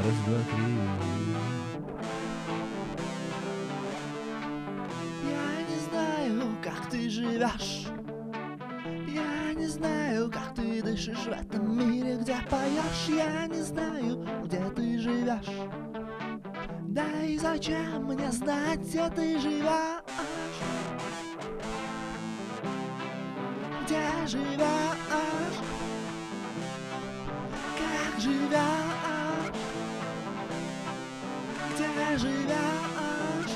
Раз, два, три. Я не знаю, как ты живешь. Я не знаю, как ты дышишь в этом мире, где поешь. Я не знаю, где ты живешь. Да и зачем мне знать, где ты живешь? Где живешь? Как живешь? Где живешь?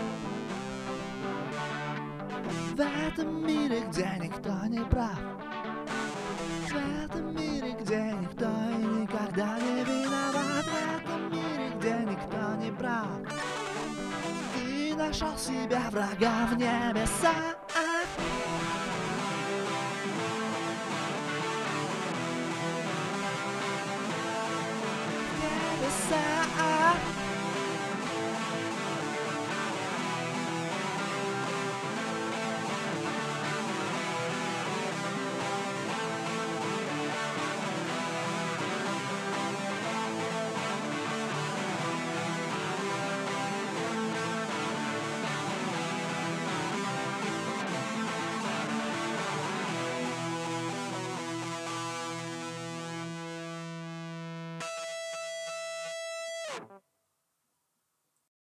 В этом мире, где никто не прав. В этом мире, где никто и никогда не виноват. В этом мире, где никто не прав. Ты нашел себе врага в небесах. В небесах.